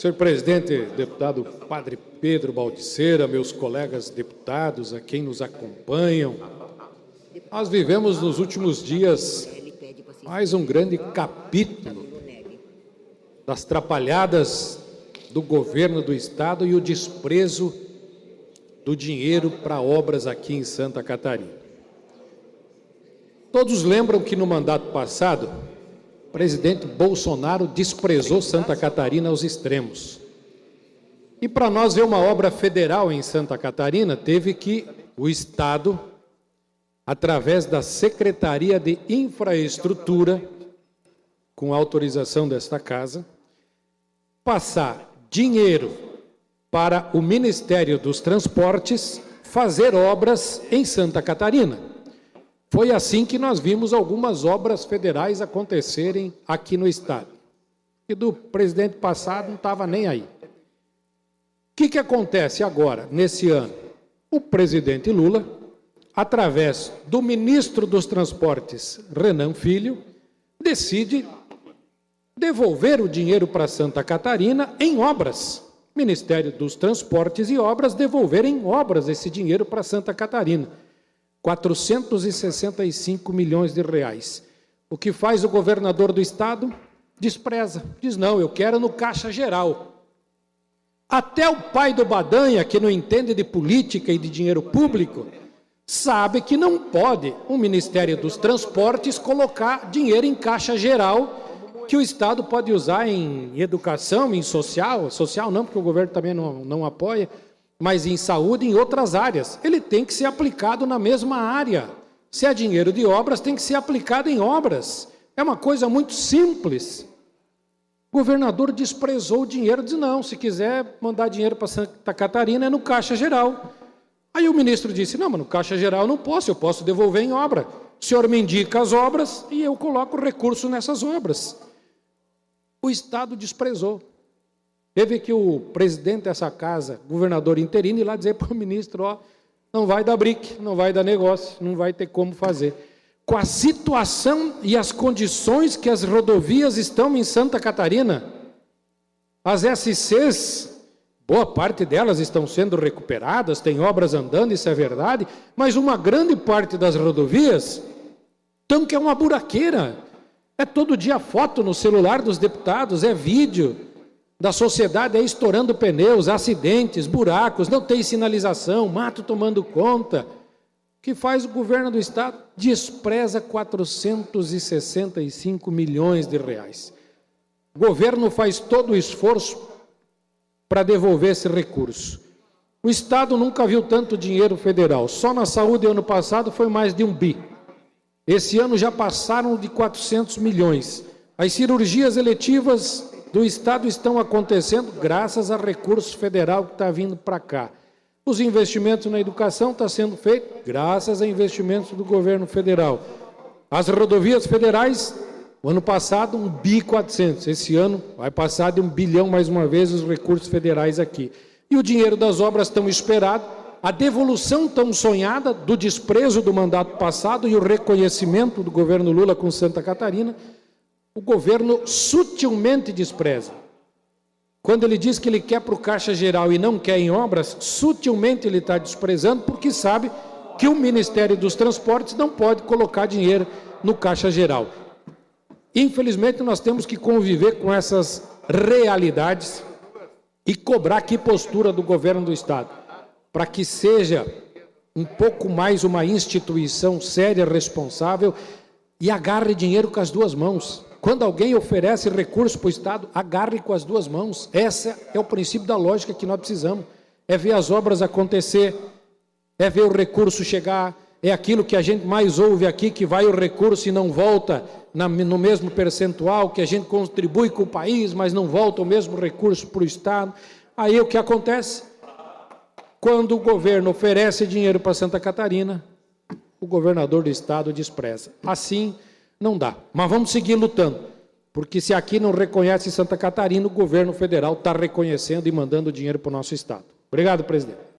Senhor presidente, deputado Padre Pedro Baldiceira, meus colegas deputados, a quem nos acompanham, nós vivemos nos últimos dias mais um grande capítulo das trapalhadas do governo do Estado e o desprezo do dinheiro para obras aqui em Santa Catarina. Todos lembram que no mandato passado, o presidente Bolsonaro desprezou Santa Catarina aos extremos. E para nós ver uma obra federal em Santa Catarina, teve que o Estado, através da Secretaria de Infraestrutura, com autorização desta casa, passar dinheiro para o Ministério dos Transportes fazer obras em Santa Catarina. Foi assim que nós vimos algumas obras federais acontecerem aqui no Estado. E do presidente passado não estava nem aí. O que acontece agora, nesse ano? O presidente Lula, através do ministro dos Transportes, Renan Filho, decide devolver o dinheiro para Santa Catarina em obras. Ministério dos Transportes e Obras devolver em obras esse dinheiro para Santa Catarina. 465 milhões de reais. O que faz o governador do Estado? Despreza. Diz, não, eu quero no Caixa Geral. Até o pai do Badanha, que não entende de política e de dinheiro público, sabe que não pode o Ministério dos Transportes colocar dinheiro em Caixa Geral que o Estado pode usar em educação, em social não, porque o governo também não apoia, mas em saúde, em outras áreas. Ele tem que ser aplicado na mesma área. Se é dinheiro de obras, tem que ser aplicado em obras. É uma coisa muito simples. O governador desprezou o dinheiro, disse, não, se quiser mandar dinheiro para Santa Catarina, é no Caixa Geral. Aí o ministro disse, não, mas no Caixa Geral eu posso devolver em obra. O senhor me indica as obras e eu coloco recurso nessas obras. O Estado desprezou. Teve que o presidente dessa casa, governador interino, ir lá dizer para o ministro, ó, não vai dar brique, não vai dar negócio, não vai ter como fazer. Com a situação e as condições que as rodovias estão em Santa Catarina, as SCs, boa parte delas estão sendo recuperadas, tem obras andando, isso é verdade, mas uma grande parte das rodovias estão que é uma buraqueira. É todo dia foto no celular dos deputados, é vídeo da sociedade aí estourando pneus, acidentes, buracos, não tem sinalização, mato tomando conta. O que faz o governo do Estado? Despreza 465 milhões de reais. O governo faz todo o esforço para devolver esse recurso. O Estado nunca viu tanto dinheiro federal. Só na saúde, ano passado, foi mais de 1 bi. Esse ano já passaram de 400 milhões. As cirurgias eletivas do Estado estão acontecendo graças a recurso federal que está vindo para cá. Os investimentos na educação estão sendo feitos graças a investimentos do governo federal. As rodovias federais, o ano passado, 1 bi 400. Esse ano vai passar de 1 bilhão mais uma vez os recursos federais aqui. E o dinheiro das obras tão esperado, a devolução tão sonhada do desprezo do mandato passado e o reconhecimento do governo Lula com Santa Catarina, o governo sutilmente despreza. Quando ele diz que ele quer para o Caixa Geral e não quer em obras, sutilmente ele está desprezando, porque sabe que o Ministério dos Transportes não pode colocar dinheiro no Caixa Geral. Infelizmente, nós temos que conviver com essas realidades e cobrar que postura do governo do Estado, para que seja um pouco mais uma instituição séria, responsável e agarre dinheiro com as duas mãos. Quando alguém oferece recurso para o Estado, agarre com as duas mãos. Esse é o princípio da lógica que nós precisamos. É ver as obras acontecer, é ver o recurso chegar, é aquilo que a gente mais ouve aqui, que vai o recurso e não volta no mesmo percentual, que a gente contribui com o país, mas não volta o mesmo recurso para o Estado. Aí o que acontece? Quando o governo oferece dinheiro para Santa Catarina, o governador do Estado despreza. Assim não dá. Mas vamos seguir lutando, porque se aqui não reconhece Santa Catarina, o governo federal está reconhecendo e mandando dinheiro para o nosso Estado. Obrigado, presidente.